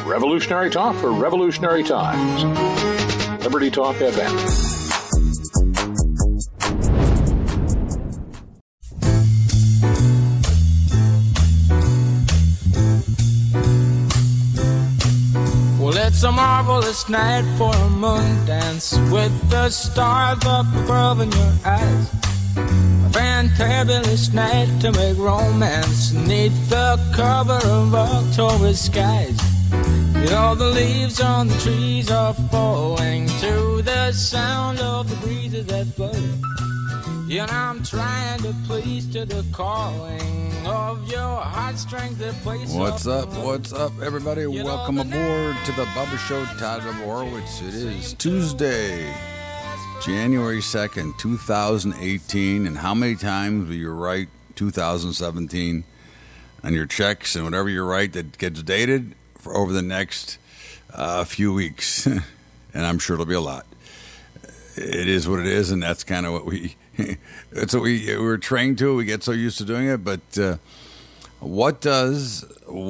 Revolutionary talk for revolutionary times. Liberty Talk FM. It's a marvelous night for a moon dance with the stars up above in your eyes. A fantabulous night to make romance neath the cover of October skies. You know the leaves on the trees are falling to the sound of the breezes that blow. You know I'm trying to please to the calling of your heartstrings that plays. What's up, everybody? Welcome aboard to the Bubba Show. Todd Bubba Horowitz. It is Tuesday, January 2nd, 2018. And how many times will you write 2017 on your checks and whatever you write that gets dated for over the next few weeks? And I'm sure it'll be a lot. It is what it is, and that's kind of what that's what we're trained to. We get so used to doing it. But what does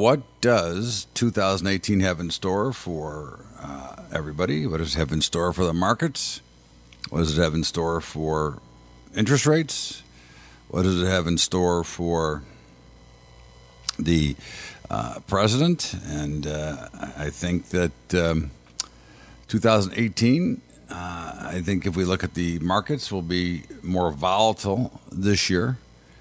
2018 have in store for everybody? What does it have in store for the markets? What does it have in store for interest rates? What does it have in store for the president? And I think that 2018. I think if we look at the markets, will be more volatile this year.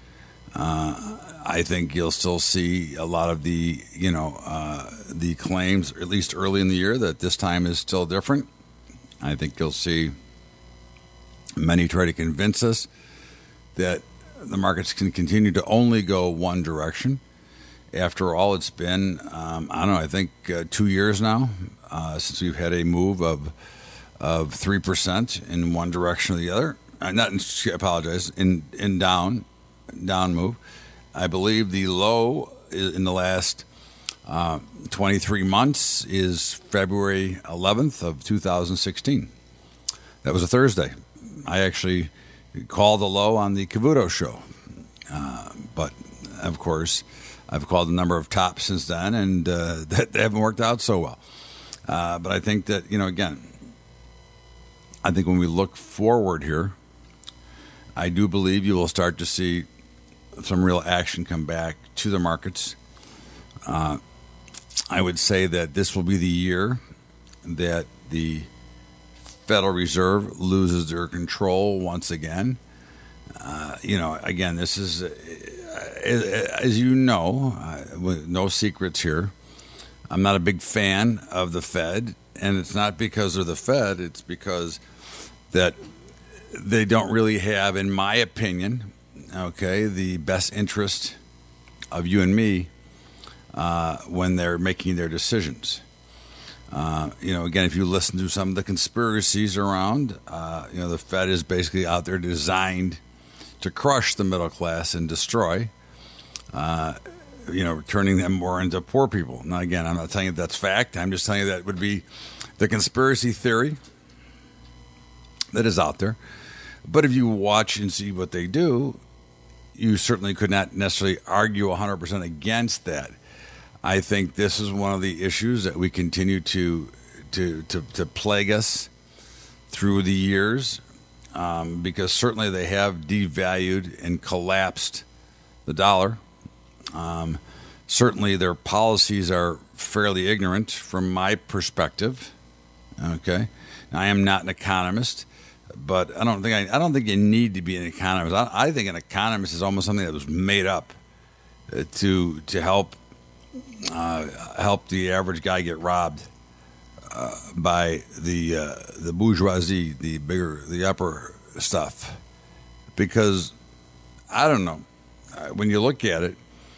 I think you'll still see a lot of the claims, at least early in the year, that this time is still different. I think you'll see many try to convince us that the markets can continue to only go one direction. After all, it's been, I think 2 years now since we've had a move of 3% in one direction or the other. In down move. I believe the low in the last 23 months is February 11th of 2016. That was a Thursday. I actually called the low on the Cavuto show. But, of course, I've called a number of tops since then, and that haven't worked out so well. But I think that, again, I think when we look forward here, I do believe you will start to see some real action come back to the markets. I would say that this will be the year that the Federal Reserve loses their control once again. Again, this is, as you know, no secrets here. I'm not a big fan of the Fed. And it's not because they're the Fed, it's because that they don't really have, in my opinion, the best interest of you and me when they're making their decisions. Again, if you listen to some of the conspiracies around, the Fed is basically out there designed to crush the middle class and destroy, turning them more into poor people. Now, again, I'm not telling you that's fact. I'm just telling you that would be the conspiracy theory that is out there. But if you watch and see what they do, you certainly could not necessarily argue 100% against that. I think this is one of the issues that we continue to plague us through the years, because certainly they have devalued and collapsed the dollar. Certainly their policies are fairly ignorant from my perspective. Okay, now, I am not an economist, but I don't think you need to be an economist. I think an economist is almost something that was made up to help the average guy get robbed by the bourgeoisie, the upper stuff. Because I don't know, when you look at it,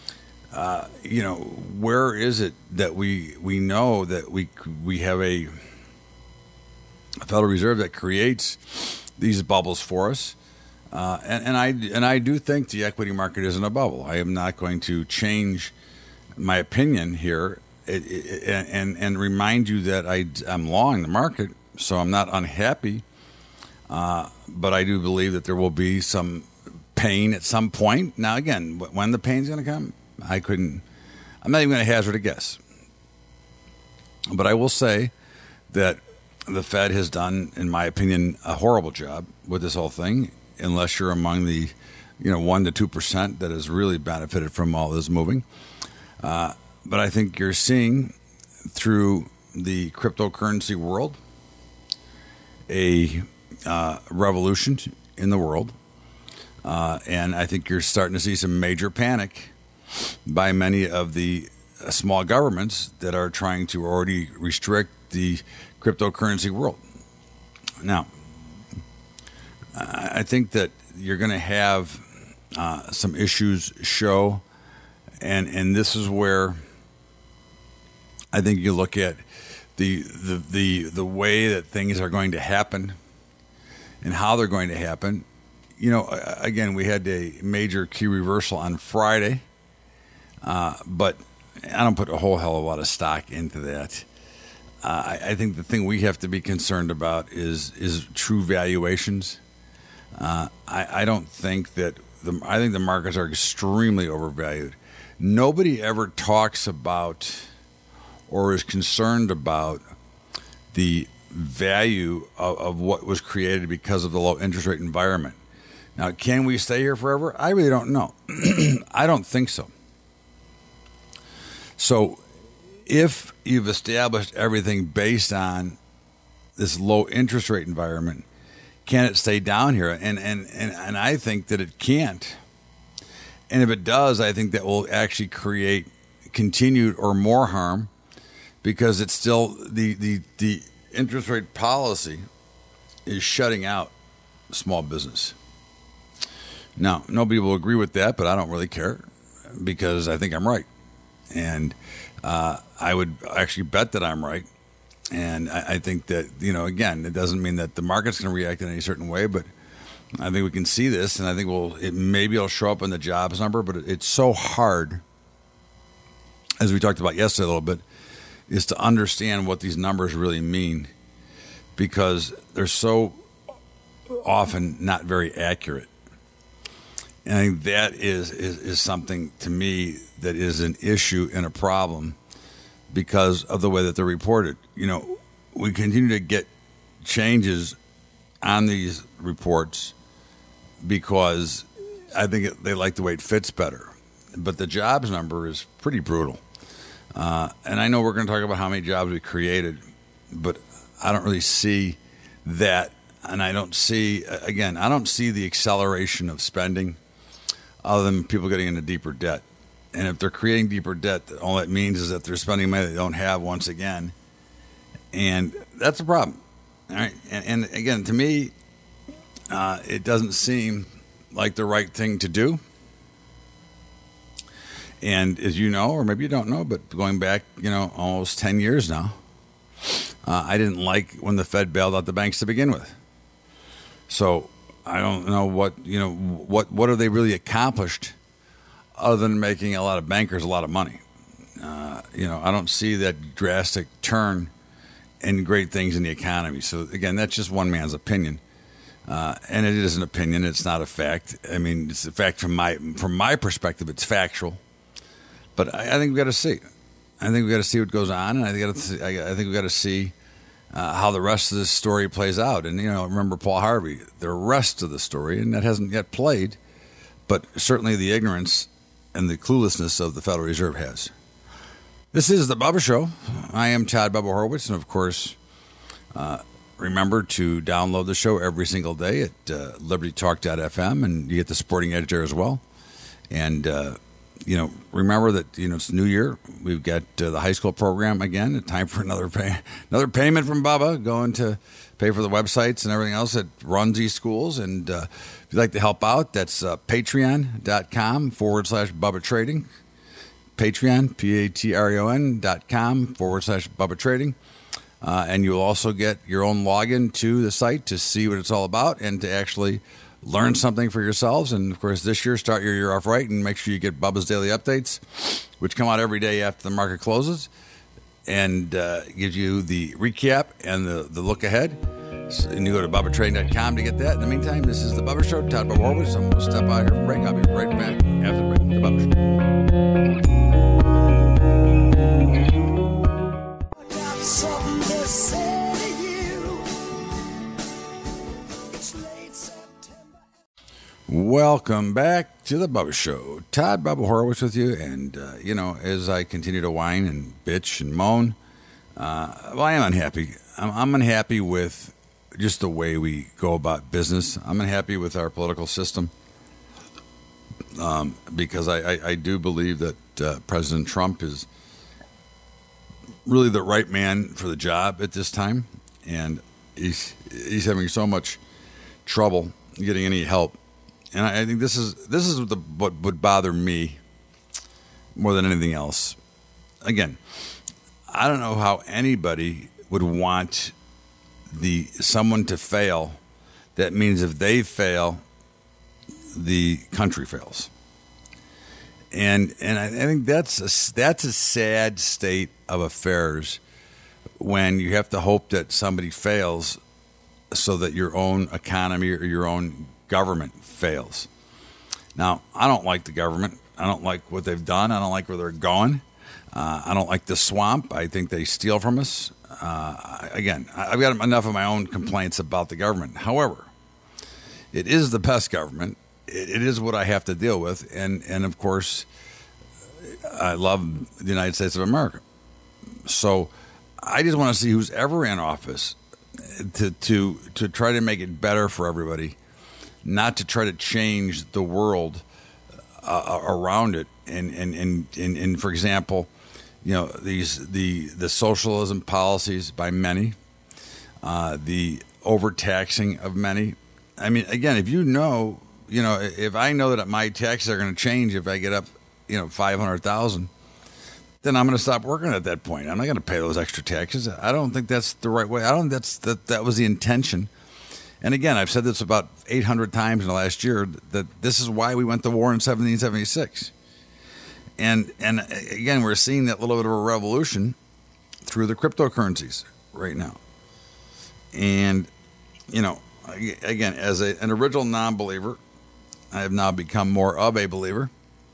where is it that we know that we have a Federal Reserve that creates these bubbles for us, and I do think the equity market isn't a bubble. I am not going to change my opinion here, and remind you that I'm long the market, so I'm not unhappy. But I do believe that there will be some pain at some point. Now, again, when the pain's going to come, I'm not even going to hazard a guess. But I will say that the Fed has done, in my opinion, a horrible job with this whole thing, unless you're among the 1% to 2% that has really benefited from all this moving. But I think you're seeing through the cryptocurrency world a revolution in the world. And I think you're starting to see some major panic by many of the small governments that are trying to already restrict the cryptocurrency world. Now, I think that you're going to have some issues show, and this is where I think you look at the way that things are going to happen and how they're going to happen. Again, we had a major key reversal on Friday, but I don't put a whole hell of a lot of stock into that. I think the thing we have to be concerned about is true valuations. I don't think that I think the markets are extremely overvalued. Nobody ever talks about or is concerned about the value of what was created because of the low interest rate environment. Now, can we stay here forever? I really don't know. I don't think so. So if you've established everything based on this low interest rate environment, can it stay down here? And I think that it can't. And if it does, I think that will actually create continued or more harm, because it's still the interest rate policy is shutting out small business. Now, nobody will agree with that, but I don't really care, because I think I'm right. And I would actually bet that I'm right. And I think that, again, it doesn't mean that the market's going to react in any certain way, but I think we can see this, and I think maybe it'll show up in the jobs number, but it's so hard, as we talked about yesterday a little bit, is to understand what these numbers really mean, because they're so often not very accurate. And I think that is something, to me, that is an issue and a problem because of the way that they're reported. We continue to get changes on these reports because I think they like the way it fits better. But the jobs number is pretty brutal. And I know we're going to talk about how many jobs we created, but I don't really see that. And I don't see the acceleration of spending other than people getting into deeper debt. And if they're creating deeper debt, all that means is that they're spending money they don't have once again. And that's a problem. All right. And again, to me, it doesn't seem like the right thing to do. And as you know, or maybe you don't know, but going back, almost 10 years now, I didn't like when the Fed bailed out the banks to begin with. So I don't know what have they really accomplished other than making a lot of bankers a lot of money. I don't see that drastic turn in great things in the economy. So again, that's just one man's opinion. And it is an opinion. It's not a fact. I mean, it's a fact from my perspective. It's factual. But I think we've got to see. I think we've got to see what goes on, and I think we've got to see how the rest of this story plays out. And, remember Paul Harvey, the rest of the story, and that hasn't yet played, but certainly the ignorance and the cluelessness of the Federal Reserve has. This is The Bubba Show. I am Todd Bubba Horwitz, and, of course, remember to download the show every single day at libertytalk.fm, and you get the Sporting Edge there as well. And, remember that, it's New Year. We've got the high school program again. Time for another payment from Bubba, going to pay for the websites and everything else that runs these schools. And if you'd like to help out, that's patreon.com/Bubba Trading. Patreon, patreon.com/Bubba Trading. And you'll also get your own login to the site to see what it's all about and to actually learn something for yourselves. And, of course, this year, start your year off right and make sure you get Bubba's Daily Updates, which come out every day after the market closes, and gives you the recap and the look ahead. And you go to BubbaTrading.com to get that. In the meantime, this is The Bubba Show. Todd Bubba Horwitz. I'm going to step out here for a break. I'll be right back after the break. The Bubba Show. Welcome back to the Bubba Show. Todd Bubba Horowitz with you. And, as I continue to whine and bitch and moan, I am unhappy. I'm unhappy with just the way we go about business. I'm unhappy with our political system because I do believe that President Trump is really the right man for the job at this time. And he's having so much trouble getting any help. And I think this is what would bother me more than anything else. Again, I don't know how anybody would want someone to fail. That means if they fail, the country fails. And I think that's a sad state of affairs when you have to hope that somebody fails so that your own economy or your own government fails. Now, I don't like the government. I don't like what they've done. I don't like where they're going. I don't like the swamp. I think they steal from us. Again, I've got enough of my own complaints about the government. However, it is the best government. It is what I have to deal with. And of course, I love the United States of America. So I just want to see who's ever in office to try to make it better for everybody, not to try to change the world around it. And for example, the socialism policies by many, the overtaxing of many. I mean, again, if I know that my taxes are going to change if I get up, 500,000, then I'm going to stop working at that point. I'm not going to pay those extra taxes. I don't think that's the right way. I don't think that was the intention. And again, I've said this about 800 times in the last year, that this is why we went to war in 1776. And again, we're seeing that little bit of a revolution through the cryptocurrencies right now. And, again, as an original non-believer, I have now become more of a believer.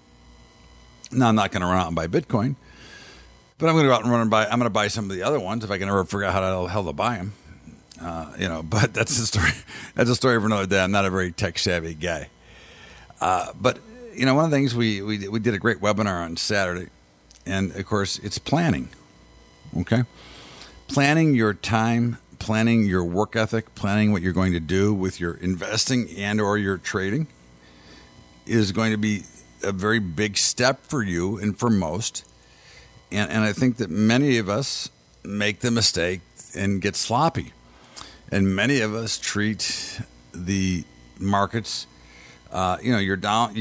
Now, I'm not going to run out and buy Bitcoin, but I'm going to go out and I'm going to buy some of the other ones if I can ever figure out how the hell to buy them. But that's the story. That's a story for another day. I'm not a very tech savvy guy. But one of the things we did a great webinar on Saturday, and of course it's planning. Okay, planning your time, planning your work ethic, planning what you're going to do with your investing and or your trading is going to be a very big step for you and for most. And I think that many of us make the mistake and get sloppy. And many of us treat the markets, your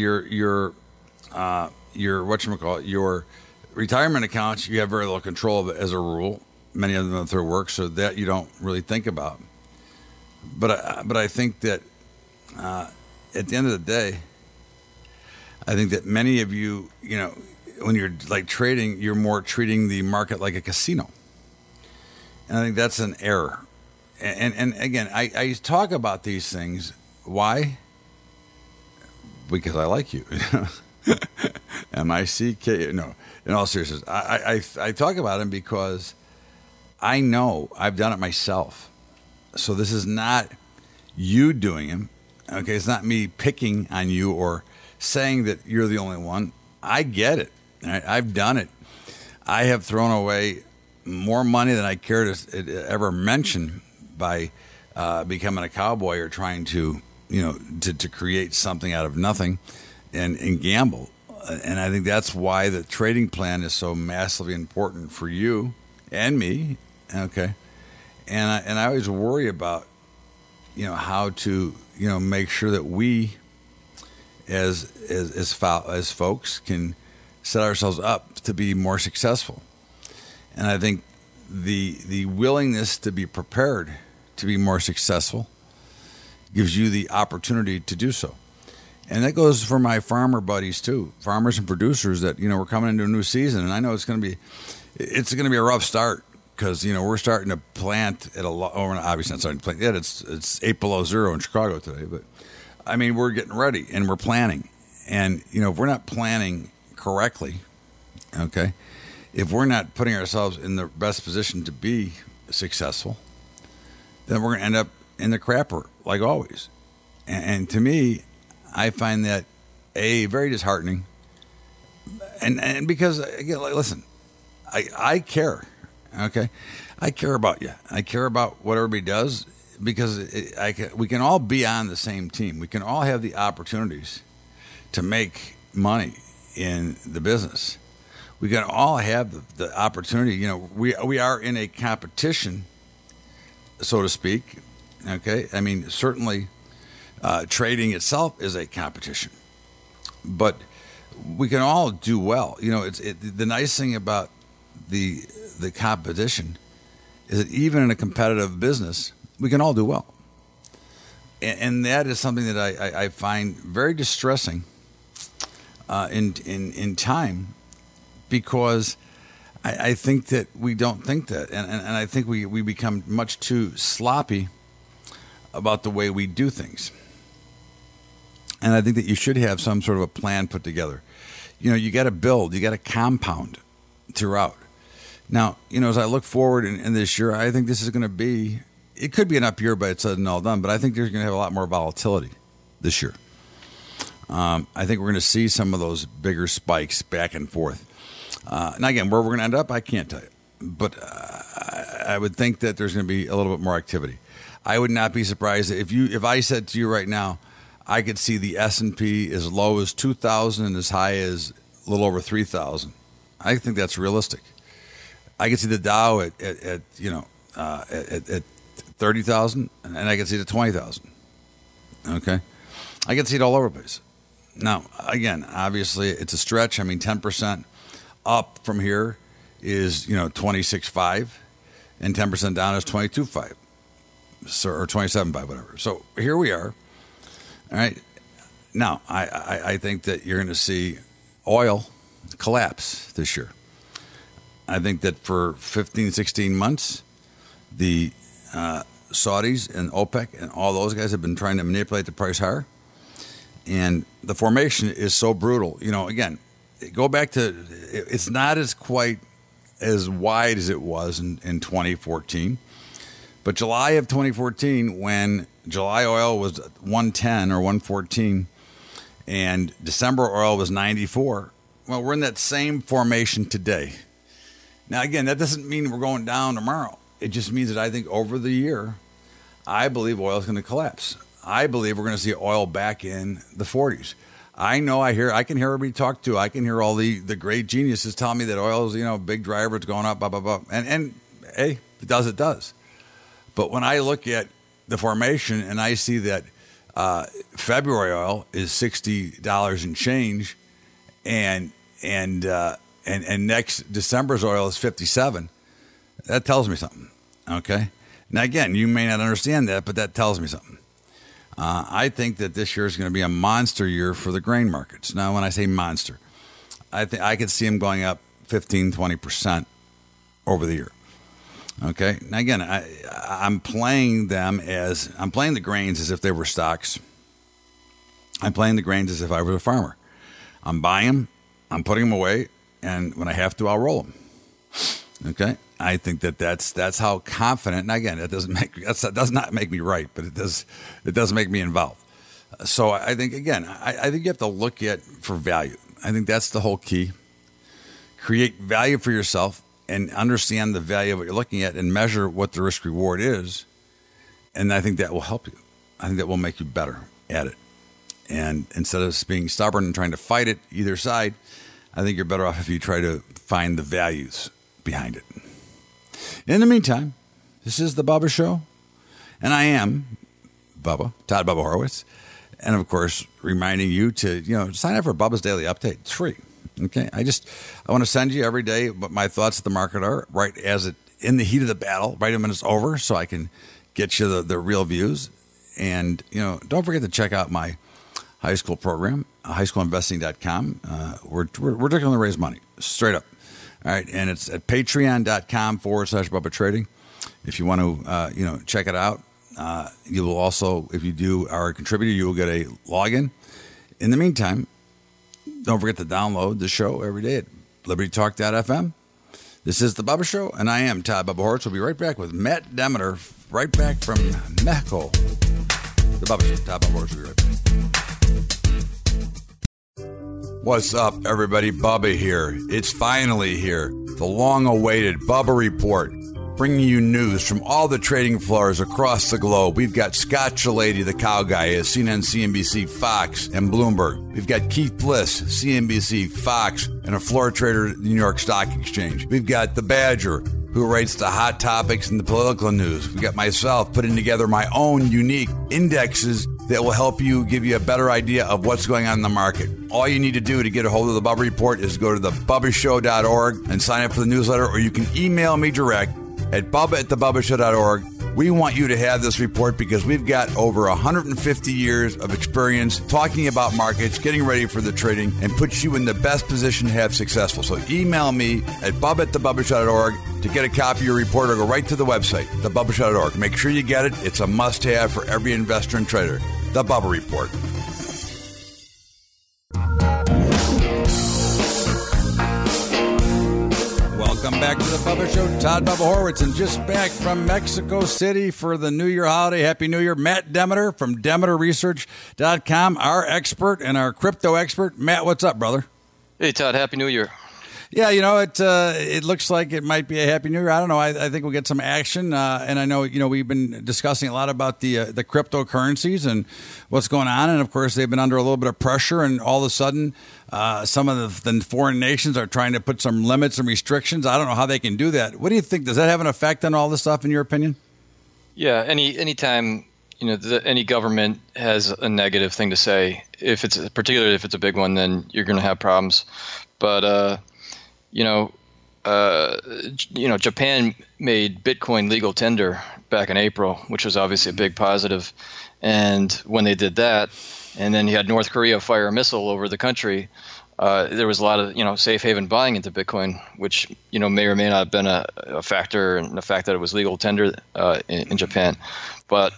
retirement accounts, you have very little control of it as a rule. Many of them through work, so that you don't really think about. But I think that at the end of the day, I think that many of you, when you're like trading, you're more treating the market like a casino. And I think that's an error. And again, I talk about these things. Why? Because I like you. M-I-C-K. No, in all seriousness, I talk about them because I know I've done it myself. So this is not you doing them. Okay, it's not me picking on you or saying that you're the only one. I get it. Right? I've done it. I have thrown away more money than I care to ever mention by becoming a cowboy or trying to, to create something out of nothing and gamble. And I think that's why the trading plan is so massively important for you and me. Okay. And I always worry about, how to, make sure that we as folks can set ourselves up to be more successful. And I think the willingness to be prepared to be more successful gives you the opportunity to do so. And that goes for my farmer buddies too, farmers and producers that, we're coming into a new season. And I know it's going to be a rough start because, we're starting to plant at obviously not starting to plant yet. It's 8 below zero in Chicago today, but I mean, we're getting ready and we're planning. And, if we're not planning correctly, okay, if we're not putting ourselves in the best position to be successful, then we're going to end up in the crapper like always. And to me, I find that very disheartening. And because, again, listen, I care, okay? I care about you. I care about what everybody does because we can all be on the same team. We can all have the opportunities to make money in the business. We can all have the opportunity. You know, we are in a competition, so to speak, okay? I mean, certainly trading itself is a competition, but we can all do well. You know, the nice thing about the competition is that even in a competitive business, we can all do well. And that is something that I find very distressing in time, because I think that we don't think that. And I think we become much too sloppy about the way we do things. And I think that you should have some sort of a plan put together. You know, you got to build, you got to compound throughout. Now, you know, as I look forward in this year, I think this is going to be, it could be an up year by it's said and all done, but I think there's going to have a lot more volatility this year. I think we're going to see some of those bigger spikes back and forth. Now, again, where we're going to end up, I can't tell you. But I would think that there's going to be a little bit more activity. I would not be surprised if I said to you right now, I could see the S&P as low as 2,000 and as high as a little over 3,000. I think that's realistic. I could see the Dow at 30,000, and I could see it at 20,000. Okay, I can see it all over the place. Now, again, obviously, it's a stretch. I mean, 10% up from here is 26.5, and 10% down is 22.5, or 27.5, whatever. So here we are. All right. Now, I think that you're going to see oil collapse this year. I think that for 15, 16 months, the Saudis and OPEC and all those guys have been trying to manipulate the price higher. And the formation is so brutal. You know, again, go back to, it's not as quite as wide as it was in 2014. But July of 2014, when July oil was 110 or 114 and December oil was 94, well, we're in that same formation today. Now, again, that doesn't mean we're going down tomorrow. It just means that I think over the year, I believe oil is going to collapse. I believe we're going to see oil back in the 40s. I know I can hear everybody talk to. I can hear all the great geniuses tell me that oil is, a big driver. It's going up, blah, blah, blah. And hey, it does. But when I look at the formation and I see that February oil is $60 and change, and next December's oil is 57, that tells me something. Okay. Now again, you may not understand that, but that tells me something. I think that this year is going to be a monster year for the grain markets. Now, when I say monster, I think I could see them going up 15, 20% over the year. Okay. Now again, I'm playing the grains as if they were stocks. I'm playing the grains as if I was a farmer. I'm buying them, I'm putting them away, and when I have to, I'll roll them. Okay. I think that's how confident. And again, that does not make me right, but it does make me involved. So I think again, I think you have to look at for value. I think that's the whole key. Create value for yourself and understand the value of what you're looking at and measure what the risk reward is. And I think that will help you. I think that will make you better at it. And instead of being stubborn and trying to fight it either side, I think you're better off if you try to find the values behind it. In the meantime, this is the Bubba Show, and I am Bubba, Todd Bubba Horowitz, and of course, reminding you to sign up for Bubba's Daily Update. It's free. Okay, I want to send you every day what my thoughts of the market are, right as it in the heat of the battle, right when it's over, so I can get you the real views. And don't forget to check out my high school program, highschoolinvesting.com. We're going to raise money straight up. All right, and it's at patreon.com/Bubba Trading. If you want to, check it out. You will also, if you are a contributor, you will get a login. In the meantime, don't forget to download the show every day at libertytalk.fm. This is the Bubba Show, and I am Todd Bubba Horowitz. We'll be right back with Matt Demeter, right back from Mexico. The Bubba Show, Todd Bubba Horowitz will be right back. What's up, everybody? Bubba here. It's finally here. The long-awaited Bubba Report, bringing you news from all the trading floors across the globe. We've got Scott Chilady, the cow guy, at CNN, CNBC, Fox, and Bloomberg. We've got Keith Bliss, CNBC, Fox, and a floor trader at the New York Stock Exchange. We've got the Badger, who rates the hot topics in the political news. We've got myself putting together my own unique indexes that will help you, give you a better idea of what's going on in the market. All you need to do to get a hold of the Bubba Report is go to thebubbashow.org and sign up for the newsletter, or you can email me direct at bubba@thebubbashow.org. We want you to have this report because we've got over 150 years of experience talking about markets, getting ready for the trading, and puts you in the best position to have successful. So email me at bubba@thebubbashow.org to get a copy of your report, or go right to the website, thebubbashow.org. Make sure you get it. It's a must-have for every investor and trader. The Bubba Report. Welcome back to the Bubba Show. Todd Bubba Horwitz, and just back from Mexico City for the New Year holiday. Happy New Year. Matt Demeter from DemeterResearch.com, our expert and our crypto expert. Matt, what's up, brother? Hey, Todd. Happy New Year. Yeah, it looks like it might be a Happy New Year. I don't know. I think we'll get some action. And I know, we've been discussing a lot about the cryptocurrencies and what's going on. And, of course, they've been under a little bit of pressure. And all of a sudden, some of the foreign nations are trying to put some limits and restrictions. I don't know how they can do that. What do you think? Does that have an effect on all this stuff, in your opinion? Yeah, anytime any government has a negative thing to say, particularly if it's a big one, then you're going to have problems. But Japan made Bitcoin legal tender back in April, which was obviously a big positive. And when they did that, and then you had North Korea fire a missile over the country, there was a lot of, safe haven buying into Bitcoin, which, may or may not have been a factor in the fact that it was legal tender in Japan. But,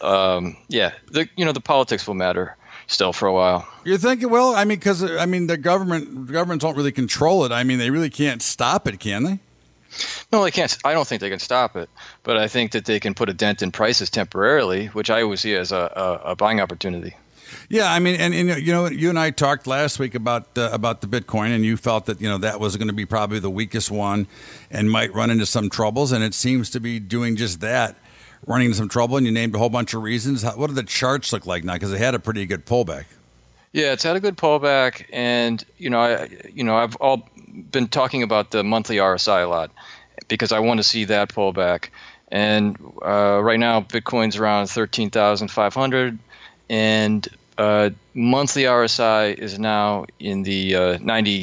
the politics will matter still for a while. You're thinking, well, because the governments don't really control it. They really can't stop it, can they? No, they can't. I don't think they can stop it, but I think that they can put a dent in prices temporarily, which I always see as a buying opportunity. Yeah, and you and I talked last week about the Bitcoin, and you felt that that was going to be probably the weakest one, and might run into some troubles, and it seems to be doing just that. Running into some trouble, and you named a whole bunch of reasons. What do the charts look like now? Because it had a pretty good pullback. Yeah, it's had a good pullback, and I've all been talking about the monthly RSI a lot because I want to see that pullback. And right now, Bitcoin's around 13,500, and monthly RSI is now in the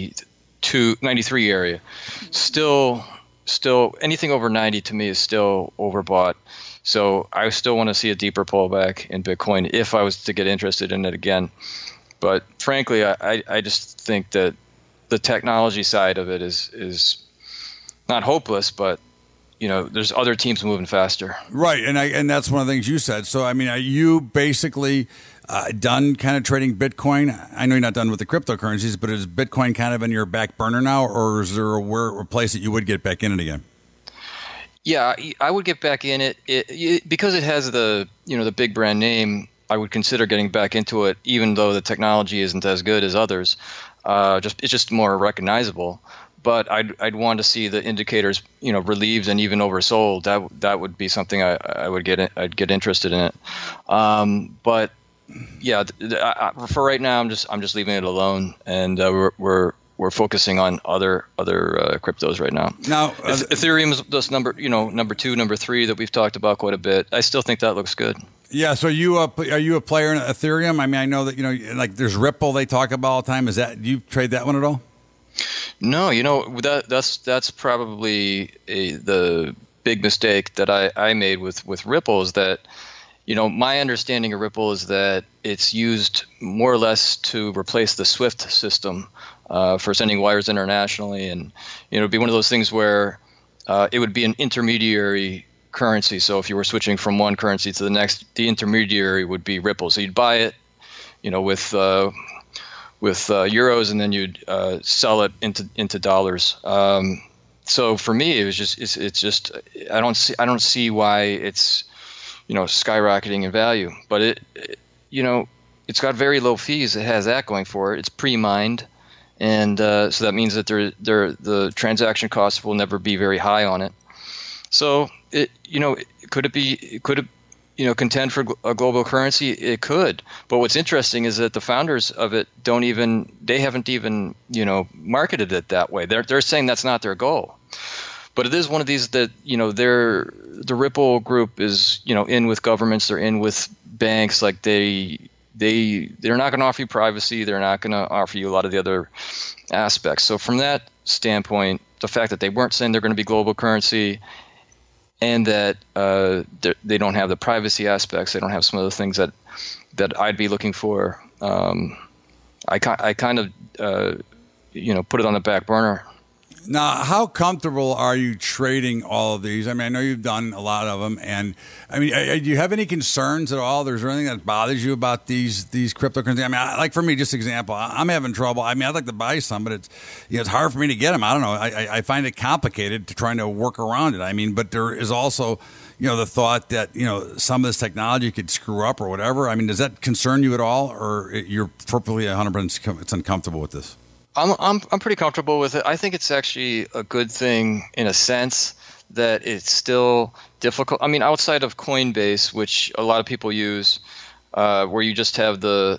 93 area. Still, anything over 90 to me is still overbought. So I still want to see a deeper pullback in Bitcoin if I was to get interested in it again. But frankly, I just think that the technology side of it is not hopeless, but there's other teams moving faster. Right, and that's one of the things you said. So are you basically done kind of trading Bitcoin? I know you're not done with the cryptocurrencies, but is Bitcoin kind of in your back burner now, or is there a place that you would get back in it again? Yeah, I would get back in it because it has the big brand name. I would consider getting back into it, even though the technology isn't as good as others. It's just more recognizable. But I'd want to see the indicators, relieved and even oversold. That would be something I'd get interested in it. But yeah, for right now, I'm just leaving it alone, and we're focusing on other cryptos right now. Now, Ethereum is this number 2, number 3 that we've talked about quite a bit. I still think that looks good. Yeah. So are you a player in Ethereum? I know that like there's Ripple they talk about all the time. Do you trade that one at all? No, that's probably the big mistake that I made with Ripple is that. My understanding of Ripple is that it's used more or less to replace the SWIFT system for sending wires internationally, and it'd be one of those things where it would be an intermediary currency. So if you were switching from one currency to the next, the intermediary would be Ripple. So you'd buy it, with euros, and then you'd sell it into dollars. So for me, it's just I don't see why it's skyrocketing in value, but it's got very low fees. It has that going for it. It's pre-mined, and so that means that the transaction costs will never be very high on it. So could it contend for a global currency? It could. But what's interesting is that the founders of it haven't even marketed it that way. They're saying that's not their goal. But it is one of these that the Ripple group is in with governments, they're in with banks. Like they're not going to offer you privacy, they're not going to offer you a lot of the other aspects. So from that standpoint, the fact that they weren't saying they're going to be global currency, and that they don't have the privacy aspects, they don't have some of the things that I'd be looking for. I kind of put it on the back burner. Now, how comfortable are you trading all of these? I mean, I know you've done a lot of them, and I mean, do you have any concerns at all? Is there anything that bothers you about these cryptocurrencies? I mean, like for me, just example, I'm having trouble. I mean, I'd like to buy some, but it's hard for me to get them. I don't know. I find it complicated to trying to work around it. I mean, but there is also the thought that some of this technology could screw up or whatever. I mean, does that concern you at all, or you're perfectly 100% comfortable with this? I'm pretty comfortable with it. I think it's actually a good thing in a sense that it's still difficult. I mean, outside of Coinbase, which a lot of people use, where you just have the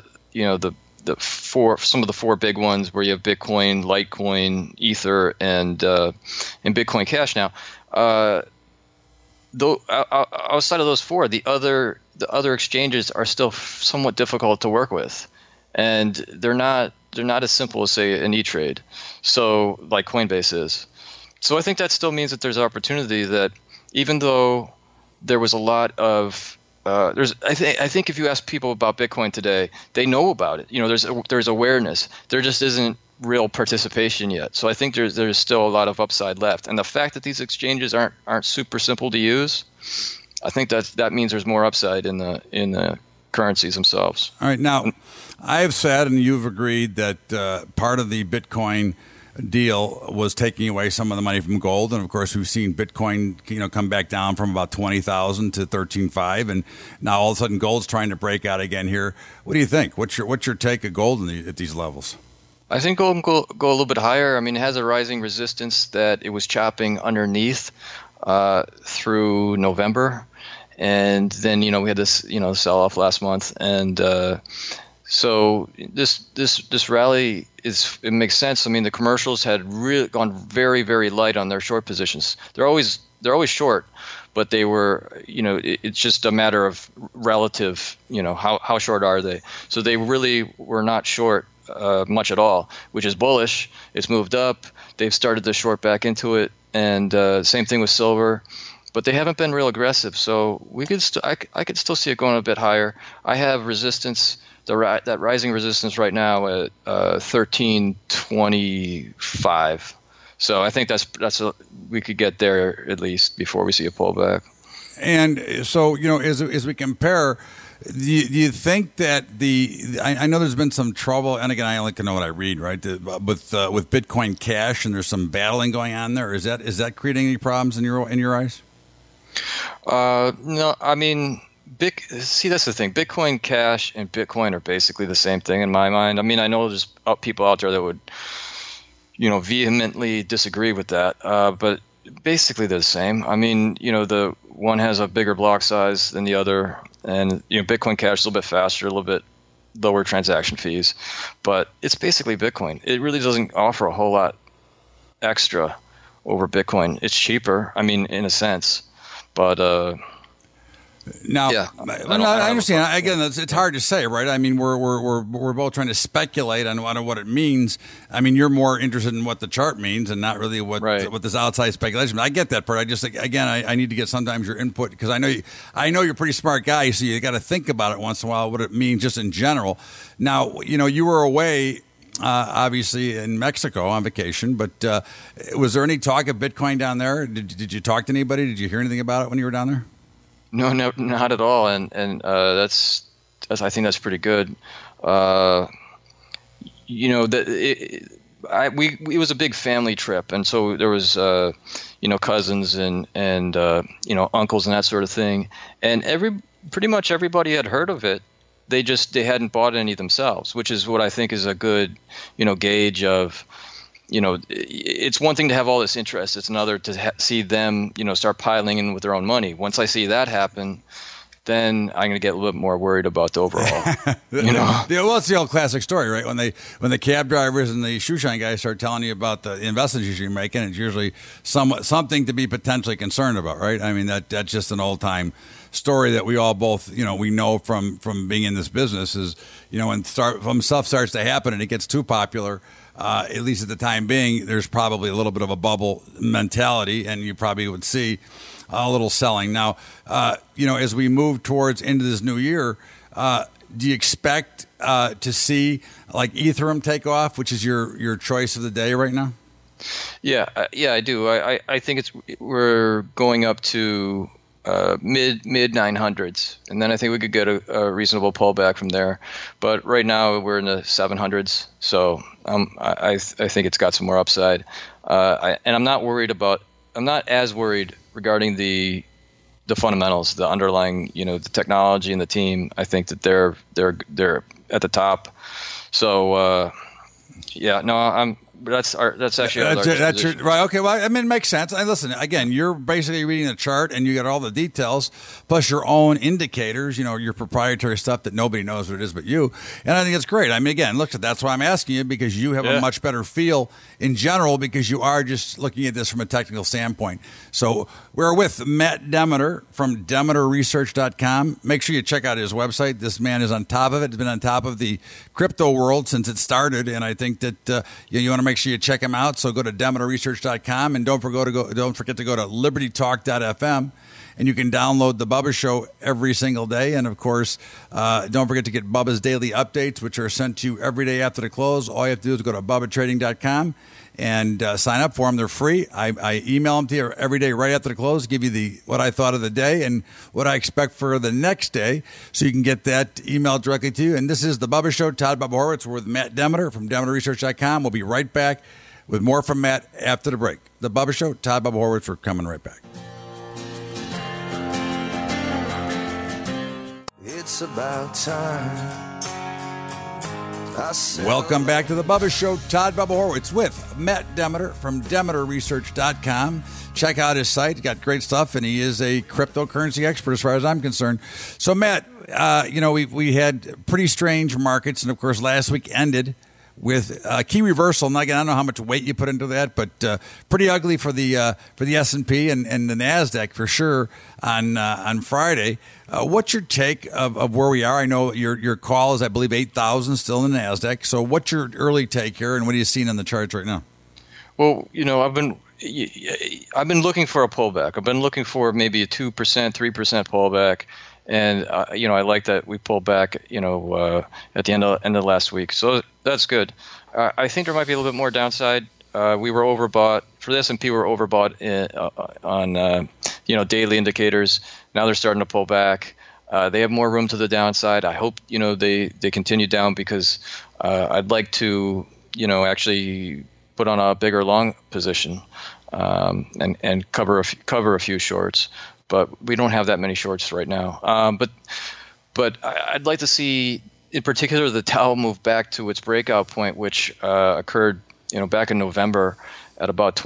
four big ones, where you have Bitcoin, Litecoin, Ether, and Bitcoin Cash now. Though outside of those four, the other exchanges are still somewhat difficult to work with, and they're not as simple as, say, an E-Trade, so like Coinbase is. So I think that still means that there's opportunity, that even though there was a lot of I think if you ask people about Bitcoin today, they know about it. There's awareness. There just isn't real participation yet. So I think there's still a lot of upside left. And the fact that these exchanges aren't super simple to use, I think that means there's more upside in the currencies themselves. All right, now I have said, and you've agreed, that part of the Bitcoin deal was taking away some of the money from gold, and of course we've seen Bitcoin come back down from about 20,000 to 13,500, and now all of a sudden gold's trying to break out again here. What do you think? What's your take of gold at these levels? I think gold can go a little bit higher. I mean, it has a rising resistance that it was chopping underneath through November, and then we had this sell off last month, and so this rally it makes sense. I mean, the commercials had really gone very, very light on their short positions. They're always short, but they were it's just a matter of relative how short are they. So they really were not short much at all, which is bullish. It's moved up. They've started to short back into it, and same thing with silver. But they haven't been real aggressive, so I could still see it going a bit higher. I have resistance, that rising resistance right now at 1325. So I think we could get there at least before we see a pullback. And so as we compare, do you think that I know there's been some trouble, and again I only can know what I read, right? With Bitcoin Cash, and there's some battling going on there. Is that creating any problems in your eyes? No, I mean, that's the thing. Bitcoin Cash and Bitcoin are basically the same thing in my mind. I mean, I know there's people out there that would, vehemently disagree with that, but basically they're the same. I mean, the one has a bigger block size than the other, and Bitcoin Cash is a little bit faster, a little bit lower transaction fees, but it's basically Bitcoin. It really doesn't offer a whole lot extra over Bitcoin. It's cheaper, I mean, in a sense. But now, yeah, I understand. Again, it's hard to say, right? I mean, we're both trying to speculate on what it means. I mean, you're more interested in what the chart means and not really what this outside speculation. But I get that part. I just again, I need to get sometimes your input, because I know you're a pretty smart guy, so you got to think about it once in a while, what it means just in general. Now, you were away. Obviously in Mexico on vacation, but was there any talk of Bitcoin down there? Did you talk to anybody? Did you hear anything about it when you were down there? No, not at all. And that's I think that's pretty good. It was a big family trip, and so there was cousins and uncles and that sort of thing, and pretty much everybody had heard of it. they hadn't bought any themselves, which is what I think is a good, gauge of, it's one thing to have all this interest. It's another to see them, start piling in with their own money. Once I see that happen, then I'm going to get a little bit more worried about the overall. Well, it's the old classic story, right? When the cab drivers and the shoe shine guys start telling you about the investments you're making, it's usually something to be potentially concerned about, right? I mean, that's just an old time story that we all both, we know from being in this business is, when stuff starts to happen and it gets too popular, at least at the time being, there's probably a little bit of a bubble mentality, and you probably would see a little selling. Now, as we move towards into this new year, do you expect to see like Ethereum take off, which is your choice of the day right now? Yeah, I do. I think we're going up to mid 900s, and then I think we could get a reasonable pullback from there. But right now we're in the 700s, so I think it's got some more upside. And I'm not as worried regarding the fundamentals, the underlying, the technology and the team. I think that they're at the top. So that's actually our that's your, right. Okay, well, I mean, it makes sense. Listen, again, you're basically reading the chart and you got all the details plus your own indicators, your proprietary stuff that nobody knows what it is but you. And I think it's great. I mean, again, look, that's why I'm asking you, because you have a much better feel in general, because you are just looking at this from a technical standpoint. So we're with Matt Demeter from DemeterResearch.com. Make sure you check out his website. This man is on top of it. He's been on top of the crypto world since it started, and I think that you want to make sure you check him out. So go to DemeterResearch.com, and don't forget to go to LibertyTalk.fm, and you can download the Bubba Show every single day. And of course, don't forget to get Bubba's daily updates, which are sent to you every day after the close. All you have to do is go to BubbaTrading.com and sign up for them. They're free. I email them to you every day right after the close, give you what I thought of the day and what I expect for the next day, so you can get that email directly to you. And this is the Bubba Show. Todd Bubba Horwitz. We're with Matt Demeter from DemeterResearch.com. We'll be right back with more from Matt after the break. The Bubba Show. Todd Bubba Horwitz. We're coming right back. It's about time. Welcome back to the Bubba Show. Todd Bubba Horwitz with Matt Demeter from DemeterResearch.com. Check out his site. He's got great stuff, and he is a cryptocurrency expert as far as I'm concerned. So, Matt, we had pretty strange markets, and of course, last week ended with key reversal. And again, I don't know how much weight you put into that, but pretty ugly for the S&P and the Nasdaq for sure on Friday. What's your take of where we are? I know your call is, I believe, 8,000 still in the Nasdaq. So what's your early take here, and what are you seeing on the charts right now? Well, I've been looking for a pullback. I've been looking for maybe a 2%, 3% pullback. And, I like that we pulled back, at the end of last week. So that's good. I think there might be a little bit more downside. We were overbought. For the S&P, we were overbought on daily indicators. Now they're starting to pull back. They have more room to the downside. I hope, they continue down, because I'd like to, actually put on a bigger long position and cover a few shorts. But we don't have that many shorts right now. But I'd like to see, in particular, the Dow move back to its breakout point, which occurred, back in November at about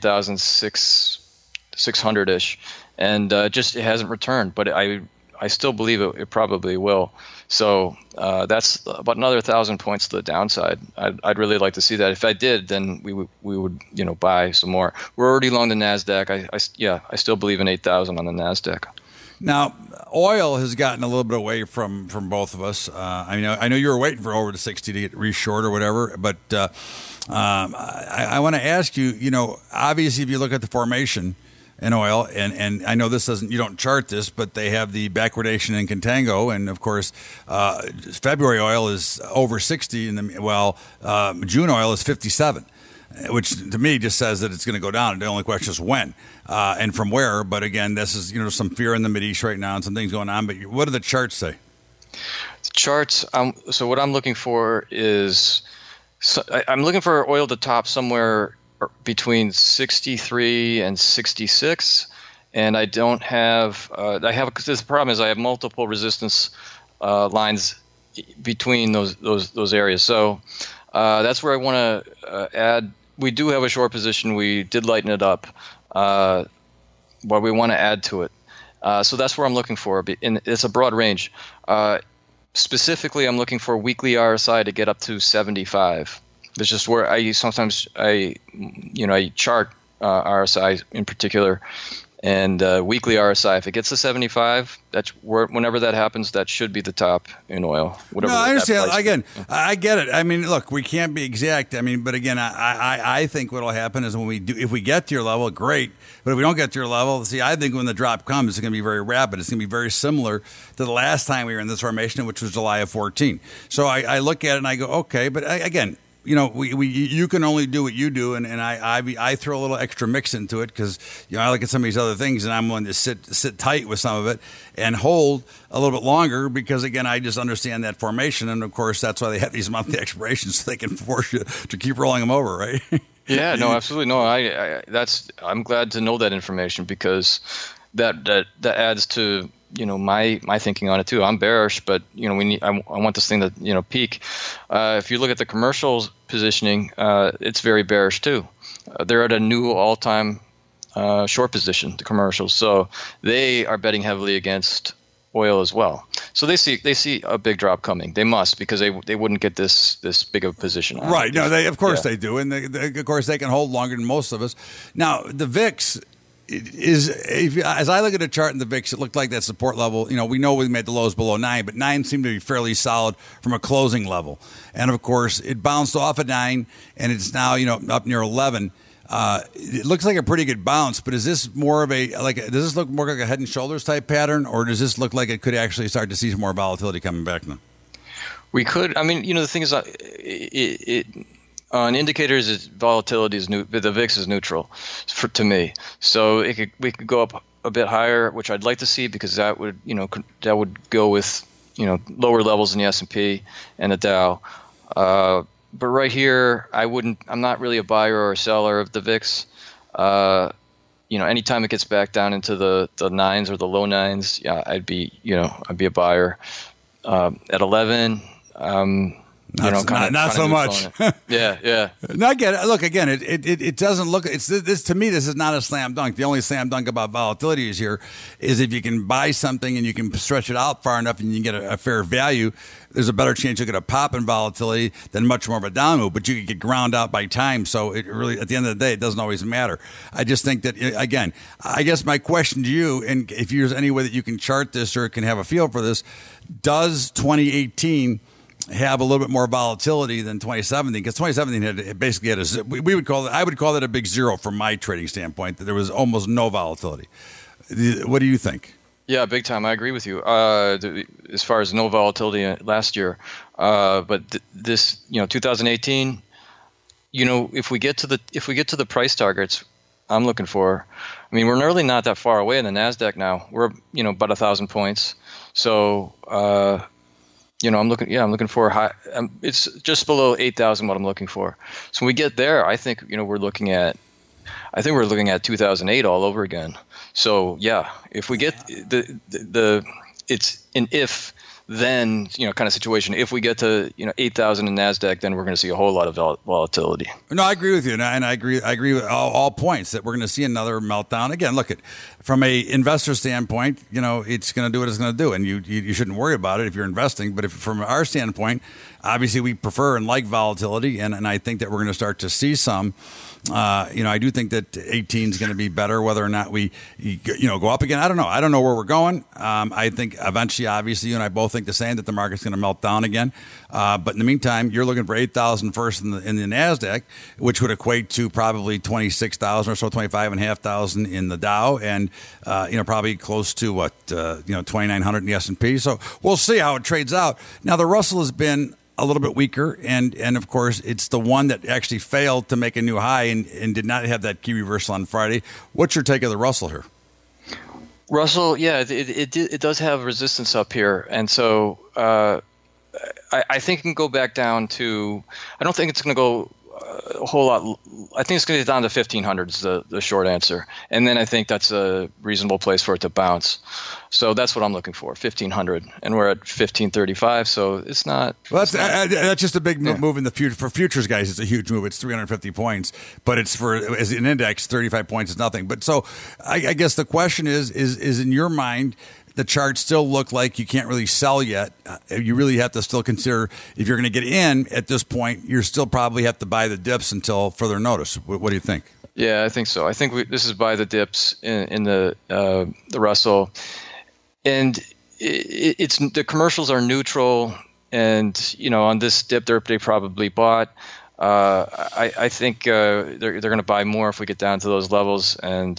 23,600-ish, and just it hasn't returned. But I still believe it probably will. So that's about another 1,000 points to the downside. I'd really like to see that. If I did, then we would buy some more. We're already long the Nasdaq. I still believe in 8,000 on the Nasdaq. Now, oil has gotten a little bit away from both of us. I know you were waiting for over to 60 to get reshort or whatever, but I want to ask you. Obviously, if you look at the formation in oil, and I know you don't chart this, but they have the backwardation in contango, and of course, February oil is over 60, and June oil is 57, which to me just says that it's going to go down. The only question is when and from where. But again, this is some fear in the Mideast right now and some things going on. But what do the charts say? The charts. So what I'm looking for is, I'm looking for oil to top somewhere between 63 and 66, and I don't have. The problem is I have multiple resistance lines between those areas. So that's where I want to add. We do have a short position. We did lighten it up, but we want to add to it. So that's where I'm looking for. And it's a broad range. Specifically, I'm looking for weekly RSI to get up to 75. It's just where I sometimes I chart RSI in particular, and weekly RSI. If it gets to 75, that's whenever that happens, that should be the top in oil. No, I understand. Again, I get it. I mean, look, we can't be exact. I mean, but again, I think what will happen is if we get to your level, great. But if we don't get to your level, see, I think when the drop comes, it's going to be very rapid. It's going to be very similar to the last time we were in this formation, which was July of 14. So I look at it and I go, okay, but again, you can only do what you do, and I throw a little extra mix into it because I look at some of these other things, and I'm willing to sit tight with some of it and hold a little bit longer because, again, I just understand that formation, and of course that's why they have these monthly expirations so they can force you to keep rolling them over, right? Yeah, no, absolutely, no. I'm glad to know that information because that adds to my thinking on it too. I'm bearish, but I want this thing to peak. If you look at the commercials positioning, it's very bearish too. They're at a new all-time short position, the commercials. So they are betting heavily against oil as well. So they see a big drop coming. They must, because they wouldn't get this big of a position on right. No, they they do, and of course they can hold longer than most of us. Now the VIX. As I look at the chart in the VIX, it looked like that support level. We know we made the lows below 9, but 9 seemed to be fairly solid from a closing level. And of course, it bounced off of 9, and it's now up near 11. It looks like a pretty good bounce, but is this more of does this look more like a head and shoulders type pattern, or does this look like it could actually start to see some more volatility coming back now? We could. I mean, the thing is, on indicators, volatility is new. The VIX is neutral, to me. So we could go up a bit higher, which I'd like to see because that would go with lower levels in the S&P and the Dow. But right here, I'm not really a buyer or a seller of the VIX. Anytime it gets back down into the 9s or the low 9s, yeah, I'd be a buyer. At 11. Not so much. Yeah. No, I get it. Look, again, it doesn't look. It's this to me. This is not a slam dunk. The only slam dunk about volatility is if you can buy something and you can stretch it out far enough and you can get a fair value. There's a better chance you'll get a pop in volatility than much more of a down move, but you could get ground out by time. So it really, at the end of the day, it doesn't always matter. I just think that, again, I guess my question to you, and if there's any way that you can chart this or can have a feel for this, does 2018 have a little bit more volatility than 2017? Because 2017 basically had I would call that a big zero from my trading standpoint, that there was almost no volatility. What do you think? Yeah, big time. I agree with you. As far as no volatility last year, but this 2018, if we get to the price targets I'm looking for, I mean, we're really not that far away in the Nasdaq now. We're about 1,000 points. So I'm looking for a high. It's just below 8,000 what I'm looking for. So when we get there, I think we're looking at 2008 all over again. So yeah, if we get it's an if then kind of situation. If we get to 8,000 in Nasdaq, then we're going to see a whole lot of volatility. No, I agree with you, and I agree with all points that we're going to see another meltdown. Again, look, from a investor standpoint, it's going to do what it's going to do, and you shouldn't worry about it if you're investing. But from our standpoint, obviously we prefer and like volatility, and I think that we're going to start to see some. I do think that 18 is going to be better. Whether or not we, go up again, I don't know. I don't know where we're going. I think eventually, obviously, you and I both think the same, that the market's going to melt down again. But in the meantime, you're looking for 8,000 first in the Nasdaq, which would equate to probably 26,000 or so, 25,500 in the Dow, and probably close to 2,900 in the S&P. So we'll see how it trades out. Now the Russell has been a little bit weaker, and of course it's the one that actually failed to make a new high and did not have that key reversal on Friday. What's your take of the Russell here? Russell, yeah, it does have resistance up here, and so I think it can go back down to. I don't think it's going to go a whole lot. I think it's going to get down to 1,500 is the short answer, and then I think that's a reasonable place for it to bounce. So that's what I'm looking for, 1,500, and we're at 1,535. So it's not. Well, that's just a big move in the future. For futures guys, it's a huge move. It's 350 points, but it's as an index, 35 points is nothing. But so I guess the question is in your mind, the charts still look like you can't really sell yet. You really have to still consider, if you're going to get in at this point, you still probably have to buy the dips until further notice. What do you think? Yeah, I think so. I think this is buy the dips in the Russell, and it's the commercials are neutral, and on this dip they probably bought. I think they're going to buy more if we get down to those levels, and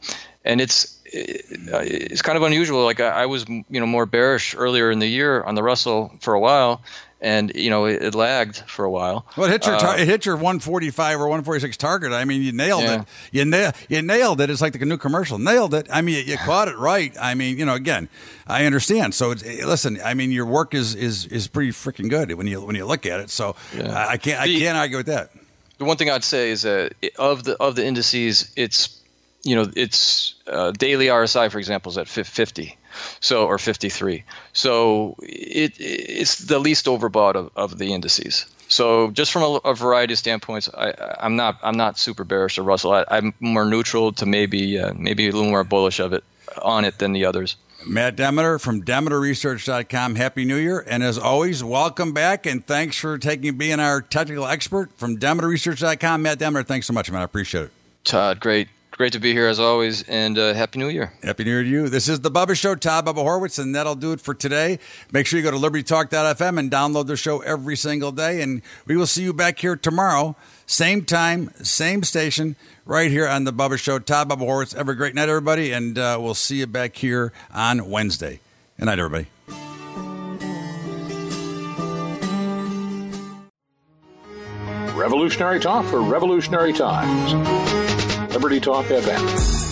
it's kind of unusual. Like I was, more bearish earlier in the year on the Russell for a while, and it lagged for a while. Well, it hit your 145 or 146 target. I mean, you nailed it. You nailed it. It's like the new commercial. Nailed it. I mean, you caught it right. I mean, again, I understand. So listen, I mean, your work is pretty freaking good when you look at it. So I can't argue with that. The one thing I'd say is that of the indices, it's daily RSI, for example, is at 50, or 53. So it's the least overbought of the indices. So just from a variety of standpoints, I'm not super bearish to Russell. I'm more neutral to maybe a little more bullish on it than the others. Matt Demeter from DemeterResearch.com. Happy New Year. And as always, welcome back, and thanks for being our technical expert from DemeterResearch.com. Matt Demeter, thanks so much, man. I appreciate it. Todd, great to be here as always, and Happy New Year. Happy New Year to you. This is The Bubba Show, Todd Bubba Horwitz, and that'll do it for today. Make sure you go to LibertyTalk.fm and download the show every single day, and we will see you back here tomorrow, same time, same station, right here on The Bubba Show. Todd Bubba Horwitz. Have a great night, everybody, and we'll see you back here on Wednesday. Good night, everybody. Revolutionary talk for revolutionary times. Liberty Talk FM.